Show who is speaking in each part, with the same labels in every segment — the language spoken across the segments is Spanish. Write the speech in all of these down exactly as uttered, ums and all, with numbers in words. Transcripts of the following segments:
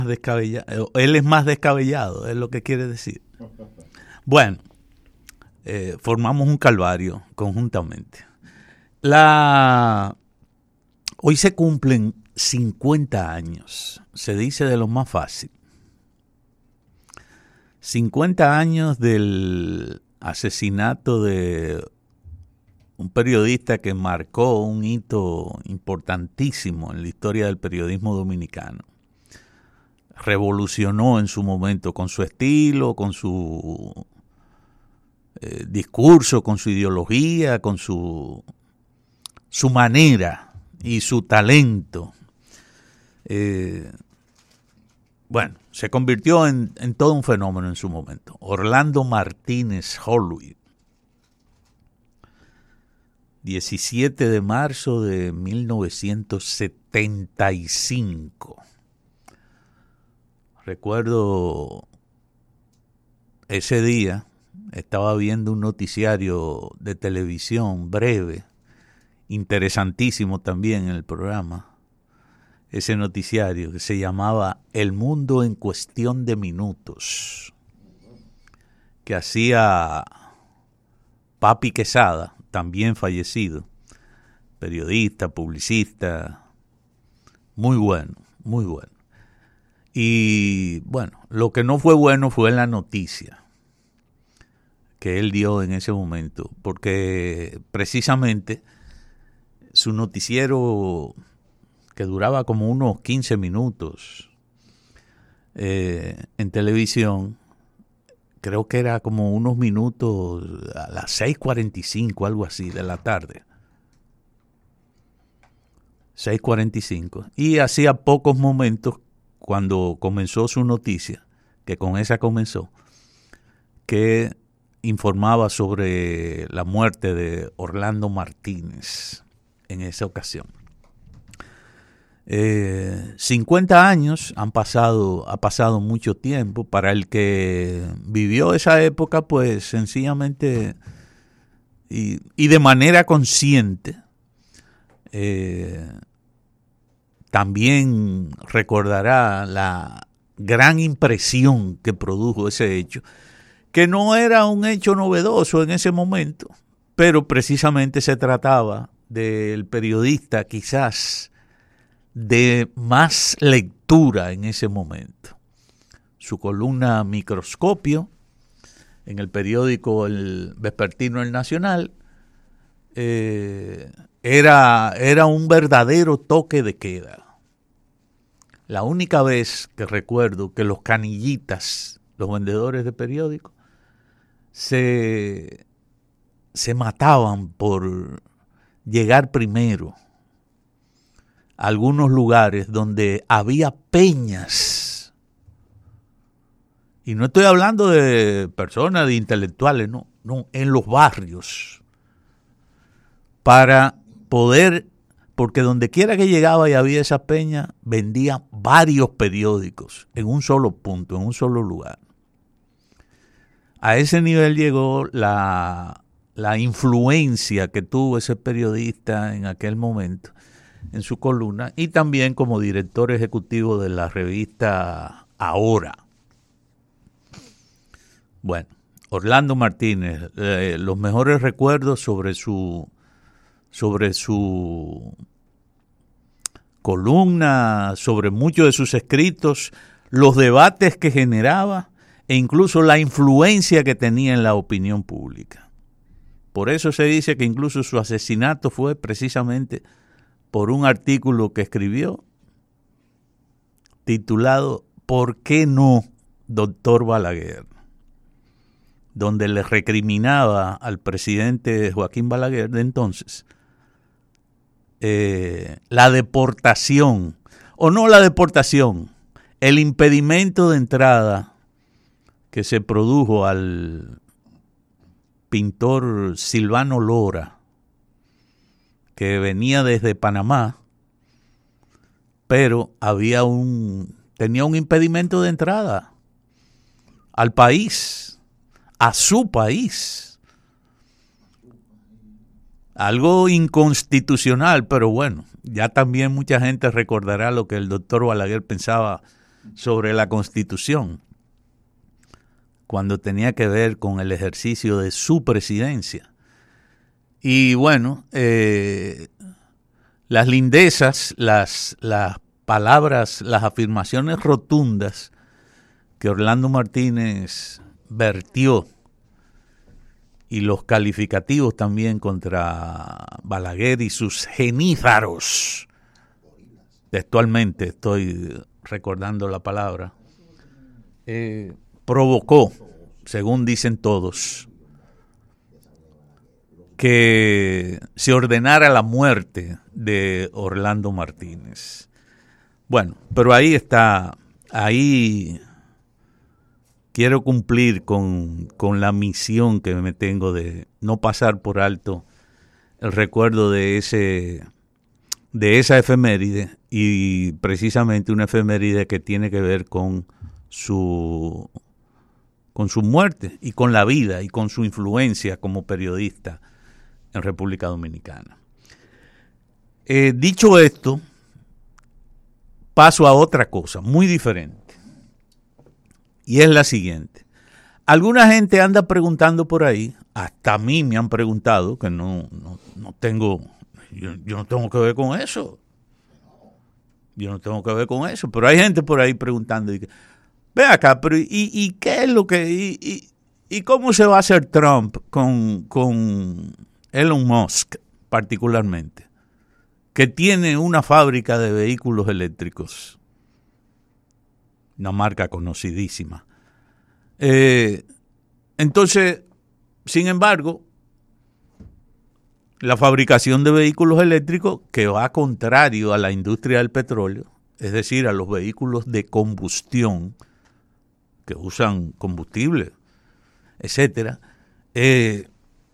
Speaker 1: descabellado, él es más descabellado, es lo que quiere decir. Bueno, eh, formamos un calvario conjuntamente. La Hoy se cumplen cincuenta años, se dice de lo más fácil. cincuenta años del asesinato de un periodista que marcó un hito importantísimo en la historia del periodismo dominicano. Revolucionó en su momento con su estilo, con su eh, discurso, con su ideología, con su, su manera y su talento. Eh, bueno, se convirtió en, en todo un fenómeno en su momento. Orlando Martínez Holguín. diecisiete de marzo de mil novecientos setenta y cinco. Recuerdo ese día, estaba viendo un noticiario de televisión breve, interesantísimo también en el programa, ese noticiario que se llamaba El Mundo en Cuestión de Minutos, que hacía Papi Quesada, también fallecido, periodista, publicista, muy bueno, muy bueno. Y bueno, lo que no fue bueno fue la noticia que él dio en ese momento, porque precisamente su noticiero, que duraba como unos quince minutos eh, en televisión, creo que era como unos minutos a las seis cuarenta y cinco, algo así, de la tarde. seis cuarenta y cinco. Y hacía pocos momentos, cuando comenzó su noticia, que con esa comenzó, que informaba sobre la muerte de Orlando Martínez en esa ocasión. Eh, cincuenta años han pasado, ha pasado mucho tiempo. Para el que vivió esa época, pues sencillamente y, y de manera consciente, eh, también recordará la gran impresión que produjo ese hecho, que no era un hecho novedoso en ese momento, pero precisamente se trataba del periodista quizás de más lectura en ese momento. Su columna Microscopio en el periódico El Vespertino El Nacional eh, era, era un verdadero toque de queda. La única vez que recuerdo que los canillitas, los vendedores de periódicos, se, se mataban por llegar primero a algunos lugares donde había peñas. Y no estoy hablando de personas, de intelectuales, no, no, en los barrios, para poder, porque donde quiera que llegaba y había esa peña, vendía varios periódicos en un solo punto, en un solo lugar. A ese nivel llegó la, la influencia que tuvo ese periodista en aquel momento en su columna, y también como director ejecutivo de la revista Ahora. Bueno, Orlando Martínez, eh, los mejores recuerdos sobre su sobre su columna, sobre muchos de sus escritos, los debates que generaba e incluso la influencia que tenía en la opinión pública. Por eso se dice que incluso su asesinato fue precisamente por un artículo que escribió titulado ¿Por qué no, doctor Balaguer?, donde le recriminaba al presidente Joaquín Balaguer de entonces eh, la deportación, o no la deportación, el impedimento de entrada que se produjo al pintor Silvano Lora, que venía desde Panamá, pero había un tenía un impedimento de entrada al país, a su país. Algo inconstitucional, pero bueno, ya también mucha gente recordará lo que el doctor Balaguer pensaba sobre la Constitución, cuando tenía que ver con el ejercicio de su presidencia. Y bueno, eh, las lindezas, las, las palabras, las afirmaciones rotundas que Orlando Martínez vertió y los calificativos también contra Balaguer y sus genízaros, textualmente estoy recordando la palabra, eh, provocó, según dicen todos, que se ordenara la muerte de Orlando Martínez. Bueno, pero ahí está, ahí quiero cumplir con, con la misión que me tengo de no pasar por alto el recuerdo de ese de esa efeméride, y precisamente una efeméride que tiene que ver con su con su muerte y con la vida y con su influencia como periodista en República Dominicana. Eh, dicho esto, paso a otra cosa muy diferente, y es la siguiente. Alguna gente anda preguntando por ahí, hasta a mí me han preguntado, que no, no, no tengo, yo, yo no tengo que ver con eso, yo no tengo que ver con eso, pero hay gente por ahí preguntando, y, ve acá, pero ¿y, y qué es lo que, y, y, y cómo se va a hacer Trump con, con Elon Musk particularmente, que tiene una fábrica de vehículos eléctricos, una marca conocidísima? Eh, entonces, sin embargo, la fabricación de vehículos eléctricos, que va contrario a la industria del petróleo, es decir, a los vehículos de combustión que usan combustible, etcétera, eh,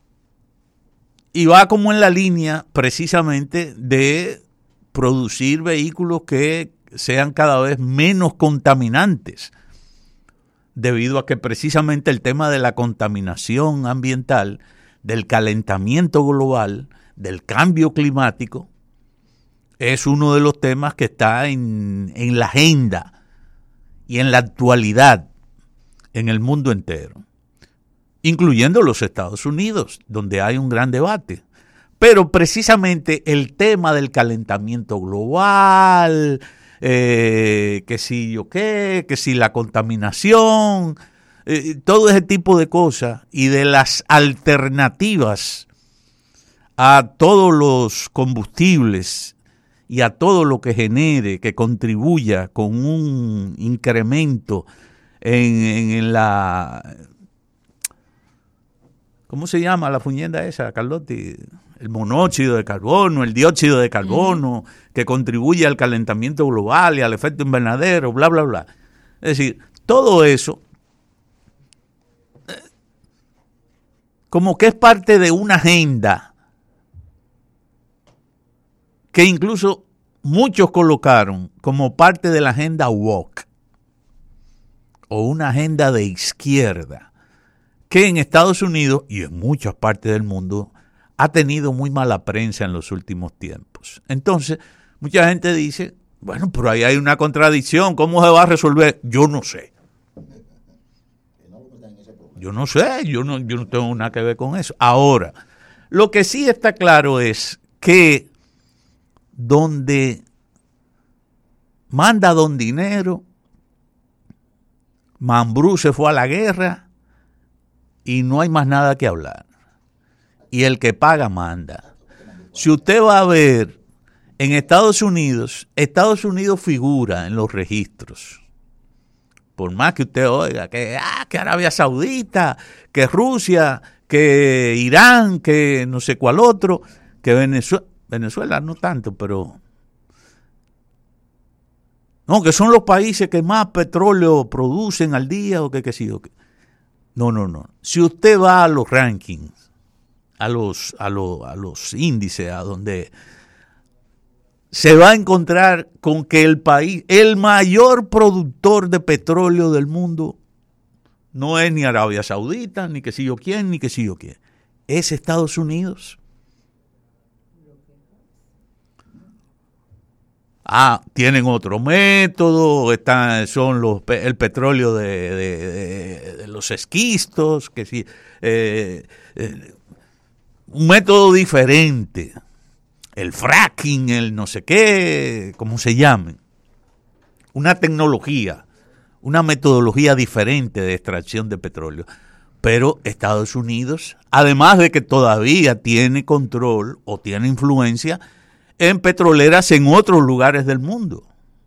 Speaker 1: y va como en la línea precisamente de producir vehículos que sean cada vez menos contaminantes, debido a que precisamente el tema de la contaminación ambiental, del calentamiento global, del cambio climático, es uno de los temas que está en, en la agenda y en la actualidad en el mundo entero, incluyendo los Estados Unidos, donde hay un gran debate. Pero precisamente el tema del calentamiento global, eh, que si yo qué, que si la contaminación, eh, todo ese tipo de cosas, y de las alternativas a todos los combustibles y a todo lo que genere, que contribuya con un incremento en, en, en la... ¿Cómo se llama la fuñenda esa, Carlotti? El monóxido de carbono, el dióxido de carbono, uh-huh, que contribuye al calentamiento global y al efecto invernadero, bla, bla, bla. Es decir, todo eso eh, como que es parte de una agenda que incluso muchos colocaron como parte de la agenda woke, o una agenda de izquierda, que en Estados Unidos y en muchas partes del mundo ha tenido muy mala prensa en los últimos tiempos. Entonces, mucha gente dice, bueno, pero ahí hay una contradicción, ¿cómo se va a resolver? Yo no sé. Yo no sé, yo no, yo no tengo nada que ver con eso. Ahora, lo que sí está claro es que donde manda don dinero, Mambrú se fue a la guerra y no hay más nada que hablar. Y el que paga manda. Si usted va a ver en Estados Unidos, Estados Unidos figura en los registros. Por más que usted oiga que, ah, que Arabia Saudita, que Rusia, que Irán, que no sé cuál otro, que Venezuela, Venezuela no tanto, pero no, que son los países que más petróleo producen al día o que qué sé yo. No, no, no. Si usted va a los rankings, a los, a los, a los índices, a donde se va a encontrar con que el país, el mayor productor de petróleo del mundo, no es ni Arabia Saudita, ni que sé yo quién, ni que sé yo quién. Es Estados Unidos. Ah, tienen otro método, están, son los el petróleo de, de, de, de los esquistos, que sí, eh, eh, un método diferente, el fracking, el no sé qué, como se llamen, una tecnología, una metodología diferente de extracción de petróleo. Pero Estados Unidos, además de que todavía tiene control o tiene influencia en petroleras en otros lugares del mundo.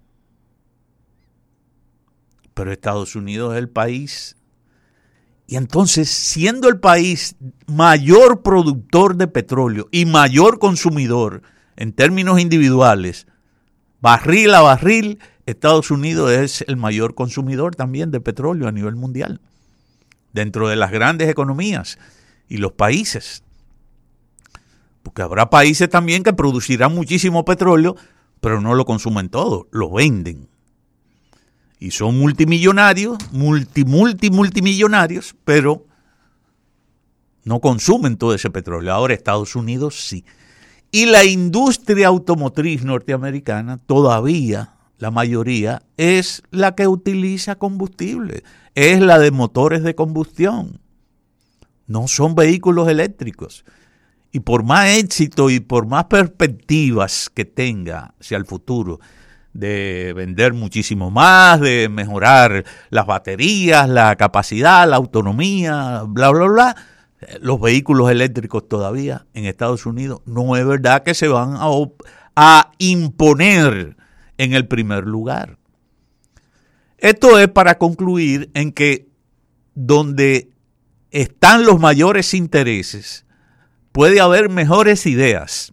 Speaker 1: Pero Estados Unidos es el país, y entonces, siendo el país mayor productor de petróleo y mayor consumidor en términos individuales, barril a barril, Estados Unidos es el mayor consumidor también de petróleo a nivel mundial, dentro de las grandes economías y los países. Porque habrá países también que producirán muchísimo petróleo, pero no lo consumen todo, lo venden. Y son multimillonarios, multi, multi, multimillonarios, pero no consumen todo ese petróleo. Ahora Estados Unidos sí. Y la industria automotriz norteamericana todavía, la mayoría, es la que utiliza combustible, es la de motores de combustión. No son vehículos eléctricos. Y por más éxito y por más perspectivas que tenga hacia el futuro, de vender muchísimo más, de mejorar las baterías, la capacidad, la autonomía, bla, bla, bla, los vehículos eléctricos todavía en Estados Unidos no es verdad que se van a, a imponer en el primer lugar. Esto es para concluir en que donde están los mayores intereses, puede haber mejores ideas.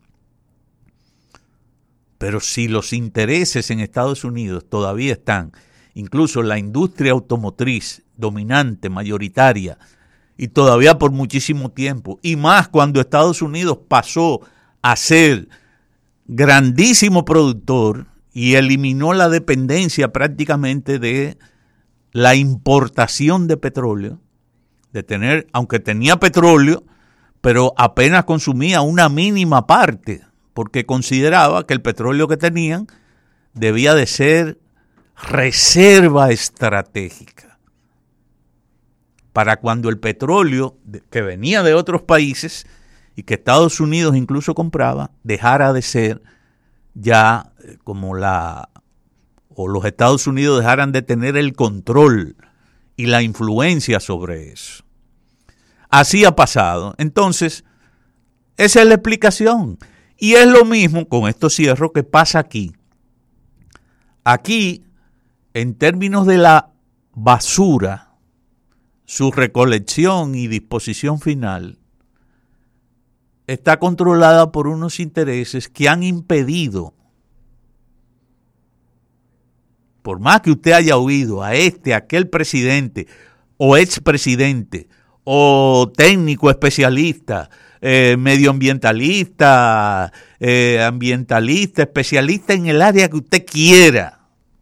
Speaker 1: Pero si los intereses en Estados Unidos todavía están, incluso la industria automotriz dominante, mayoritaria, y todavía por muchísimo tiempo, y más cuando Estados Unidos pasó a ser grandísimo productor y eliminó la dependencia prácticamente de la importación de petróleo, de tener, aunque tenía petróleo, pero apenas consumía una mínima parte, porque consideraba que el petróleo que tenían debía de ser reserva estratégica, para cuando el petróleo que venía de otros países y que Estados Unidos incluso compraba, dejara de ser ya como la, o los Estados Unidos dejaran de tener el control y la influencia sobre eso. Así ha pasado. Entonces, esa es la explicación. Y es lo mismo, con esto cierro, que pasa aquí. Aquí, en términos de la basura, su recolección y disposición final está controlada por unos intereses que han impedido, por más que usted haya oído a este, a aquel presidente o expresidente o técnico especialista, eh, medioambientalista, eh, ambientalista, especialista en el área que usted quiera,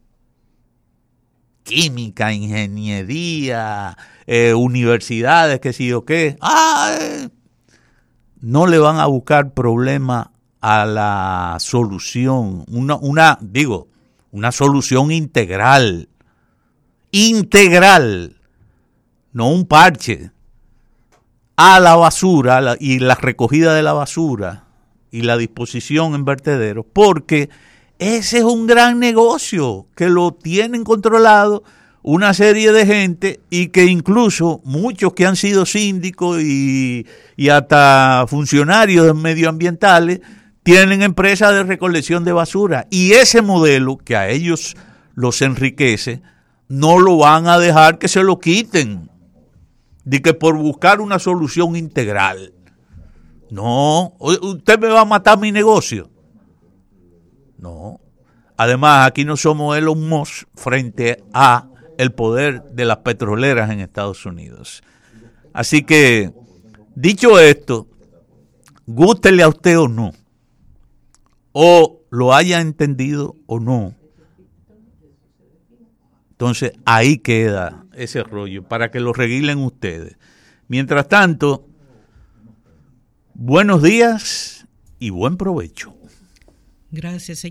Speaker 1: química, ingeniería, eh, universidades, qué sé yo qué, ah, eh, no le van a buscar problema a la solución, una, una, digo, una solución integral, integral, no un parche, a la basura la, y la recogida de la basura y la disposición en vertederos, porque ese es un gran negocio que lo tienen controlado una serie de gente y que incluso muchos que han sido síndicos y, y hasta funcionarios medioambientales tienen empresas de recolección de basura, y ese modelo que a ellos los enriquece no lo van a dejar que se lo quiten, de que por buscar una solución integral. No, usted me va a matar mi negocio. No. Además, aquí no somos Elon Musk frente a el poder de las petroleras en Estados Unidos. Así que, dicho esto, gústele a usted o no, o lo haya entendido o no, entonces ahí queda ese rollo para que lo regulen ustedes. Mientras tanto, buenos días y buen provecho.
Speaker 2: Gracias, señor.